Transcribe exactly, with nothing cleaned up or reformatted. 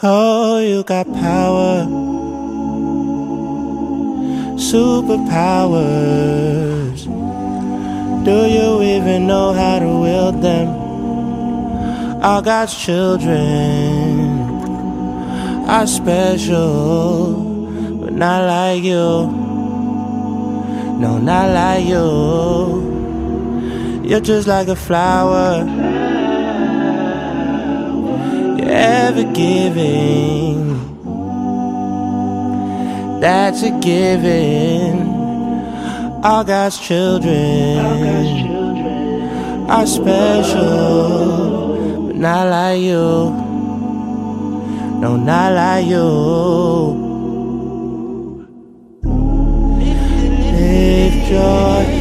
Oh, you got power, superpowers. Do you even know how to wield them? All God's children are special, but not like you. No, not like you. You're just like a flower, you're ever giving. That's a given. All God's children are special, but not like you. No, not like you. Lift your